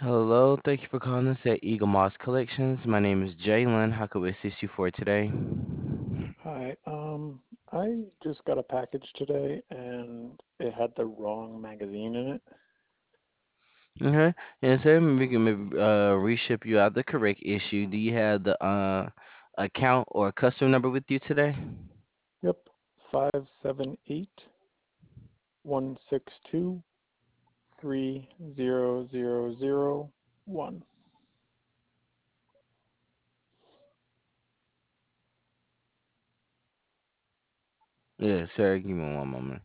Hello, thank you for calling us at Eagle Moss Collections. My name is Jalen. How can we assist you for today? Hi, I just got a package today and it had the wrong magazine in it. Okay, and so we can maybe reship you out the correct issue. Do you have the account or custom number with you today? Yep, 578-162-30001. Yeah, sir. Give me one moment.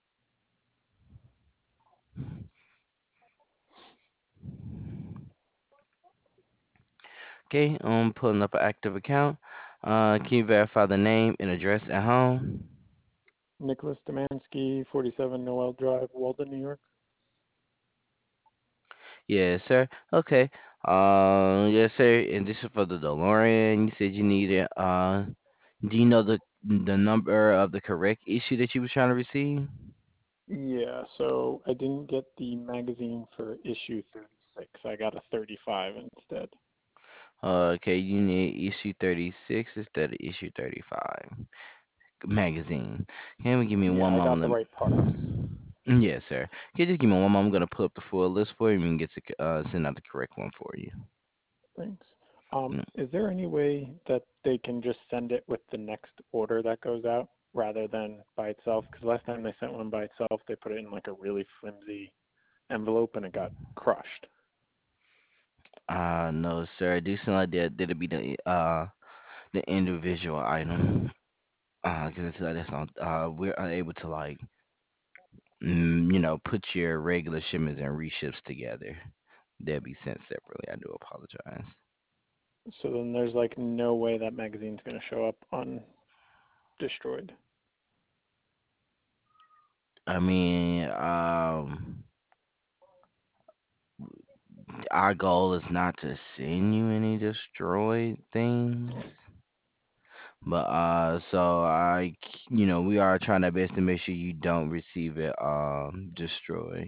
Okay, I'm pulling up an active account. Can you verify the name and address at home? Nicholas Demansky, 47 Noel Drive, Walden, New York. Yes, sir. Okay. Yes, sir. And this is for the DeLorean. You said you needed. Do you know the number of the correct issue that you was trying to receive? Yeah, so I didn't get the magazine for issue 36. I got a 35 instead. Okay, you need issue 36 instead of issue 35. Magazine. Can we give me Yeah, one I got the moment? right parts. Yes, sir. Can you just give me one moment? I'm gonna pull up the full list for you and we can get to send out the correct one for you. Thanks. Mm. Is there any way that they can just send it with the next order that goes out rather than by itself? Because last time they sent one by itself, they put it in like a really flimsy envelope and it got crushed. No, sir. I do sound like that'll be the individual item. Because it's that's not we're unable to like put your regular shipments and reships together. They'll be sent separately. I do apologize. So then there's like no way that magazine's going to show up undestroyed. I mean, our goal is not to send you any destroyed things. But so we are trying our best to make sure you don't receive it destroyed.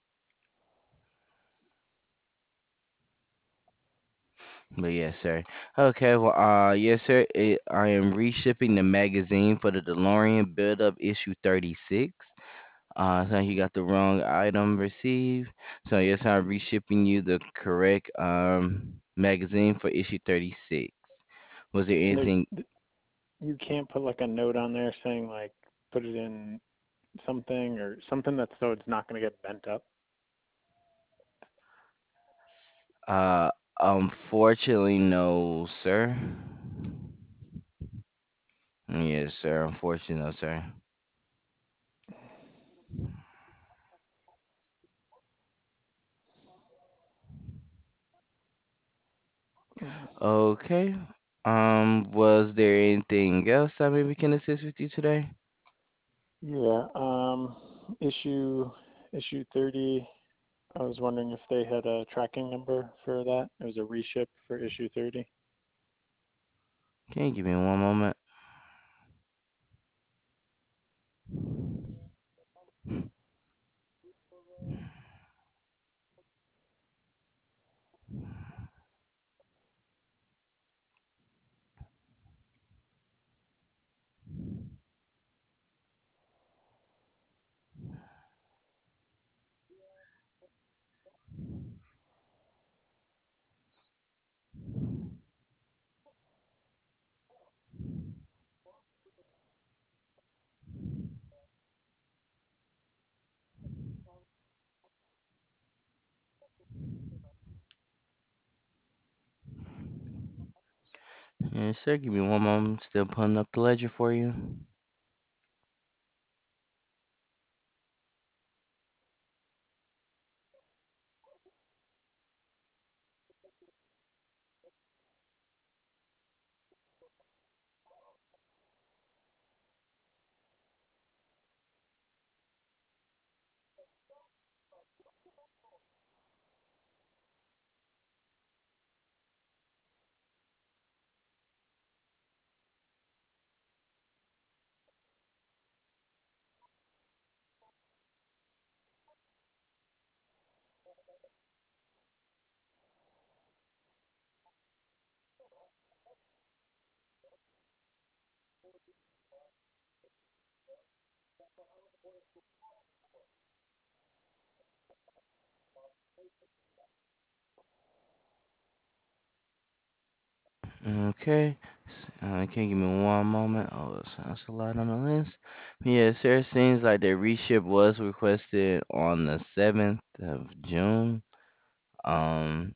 But yes, sir. Okay, well, yes, sir. I am reshipping the magazine for the DeLorean Build Up issue 36. So you got the wrong item received. So yes, I'm reshipping you the correct magazine for issue 36. Was there And anything? you can't put like a note on there saying like put it in something or something that's so it's not going to get bent up. Uh, unfortunately, no, sir. Yes, sir. Unfortunately, no, sir. Mm. Okay. Was there anything else that maybe can assist with you today? Yeah, issue 30. I was wondering if they had a tracking number for that. It was a reship for issue 30. Can you give me one moment? Yes, sir. Give me one moment. Still pulling up the ledger for you. Okay. Can you give me one moment? Oh, that's a lot on the list. Yeah, sir. It seems like the reship was requested on the 7th of June. Um,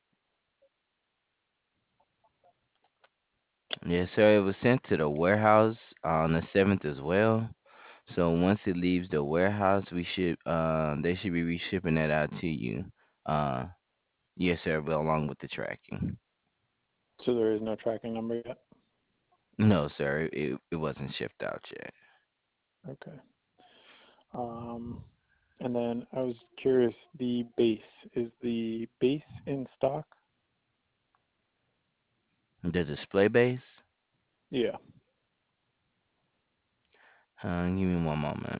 yes, sir. It was sent to the warehouse on the 7th as well. So once it leaves the warehouse, they should be reshipping that out to you. Uh, yes, sir. But along with the tracking. So there is no tracking number yet? No, sir. It wasn't shipped out yet. Okay. Um, and then I was curious, the base, is the base in stock? The display base. Yeah. Give me one moment.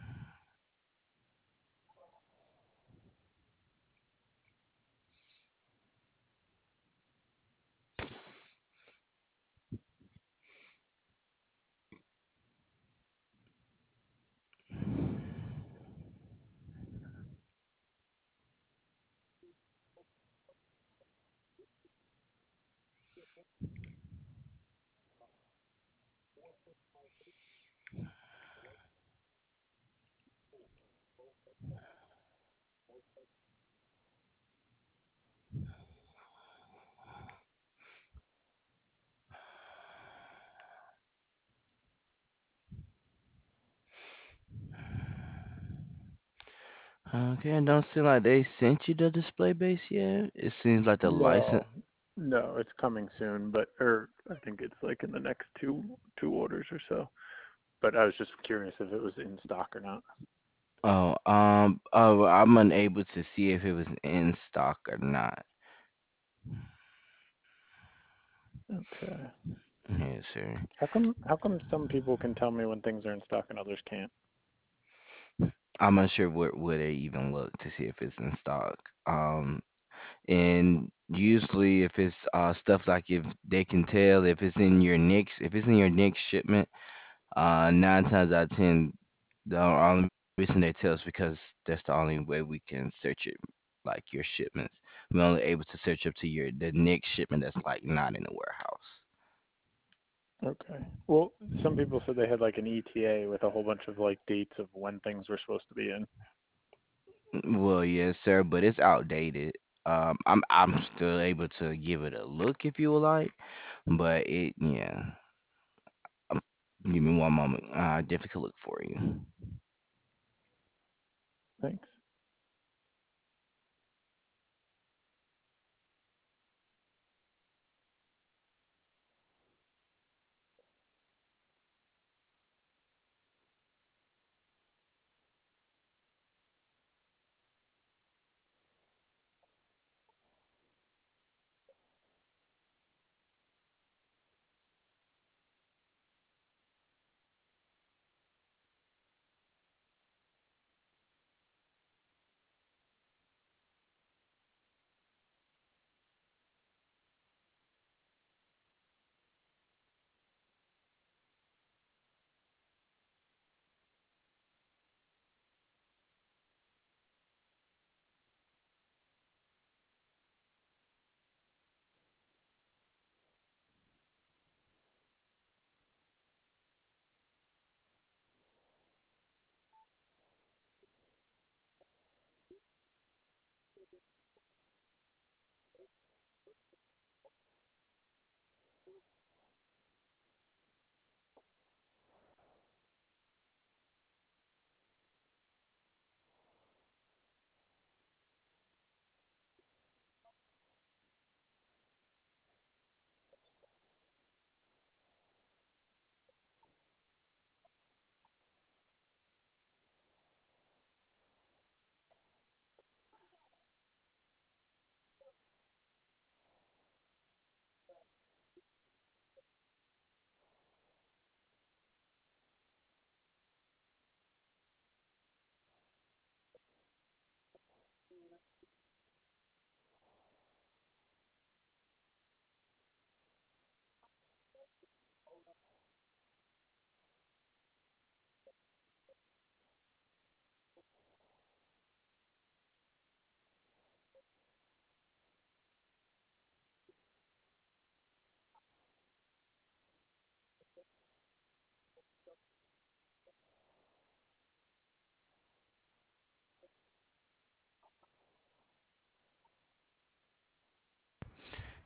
Okay, it don't seem like they sent you the display base yet. It seems like the license. No, no, it's coming soon, but or I think it's like in the next two orders or so. But I was just curious if it was in stock or not. I'm unable to see if it was in stock or not. Okay. Yes, sir. How come some people can tell me when things are in stock and others can't? I'm unsure where they even look to see if it's in stock. And usually if it's stuff like if they can tell if it's in your next shipment, 9 times out of 10, the only reason they tell us because that's the only way we can search it, like your shipments. We're only able to search up to the next shipment that's like not in the warehouse. Okay. Well, some people said they had like an ETA with a whole bunch of like dates of when things were supposed to be in. Well, yes, sir, but it's outdated. I'm still able to give it a look if you would like, but yeah. Um, Give me one moment. I definitely could look for you. Thanks.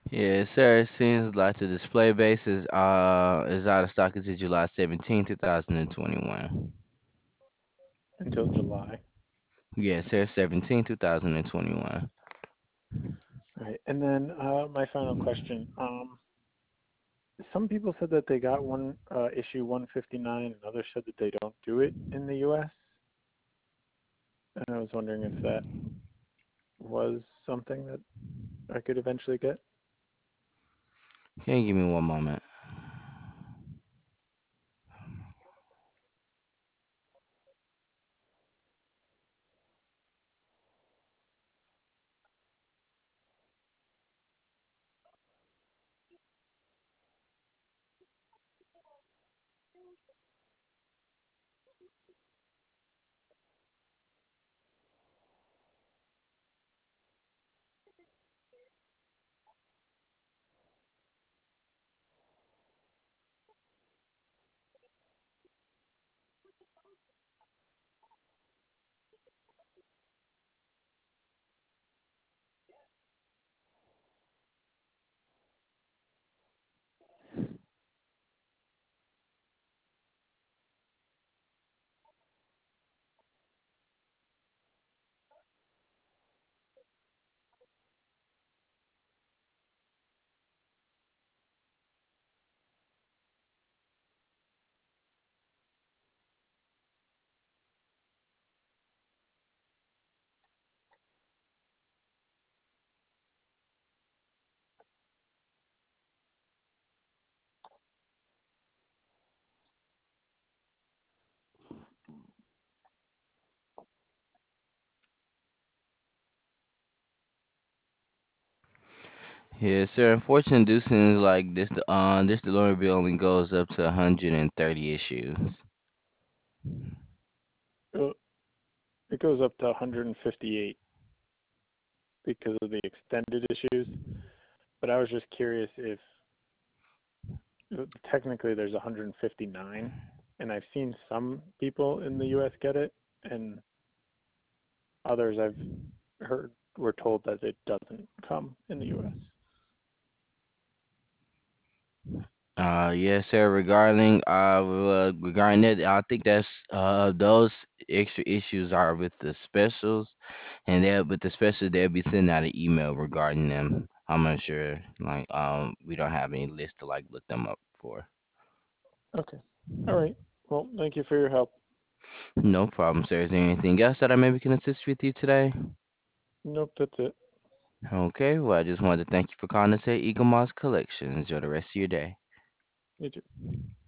Yes, sir. It seems like the display base is out of stock until July 17, 2021. until July. Yes, sir. 17, 2021. Right. And then my final question. Some people said that they got one issue 159, and others said that they don't do it in the U.S. And I was wondering if that was something that I could eventually get. Can you give me one moment? Yes, sir. Unfortunately, this seems like this delivery bill only goes up to 130 issues. Uh, It goes up to 158 because of the extended issues. But I was just curious if technically there's 159, and I've seen some people in the U.S. get it, and others I've heard were told that it doesn't come in the U.S. Yes, sir. Regarding that, I think that's those extra issues are with the specials, and they with the specials they'll be sending out an email regarding them. I'm not sure. We don't have any list to like look them up for. Okay. All right. Well, thank you for your help. No problem, sir. Is there anything else that I maybe can assist with you today? Nope, that's it. Okay. Well, I just wanted to thank you for calling us at Eagle Moss Collection. Enjoy the rest of your day. You too.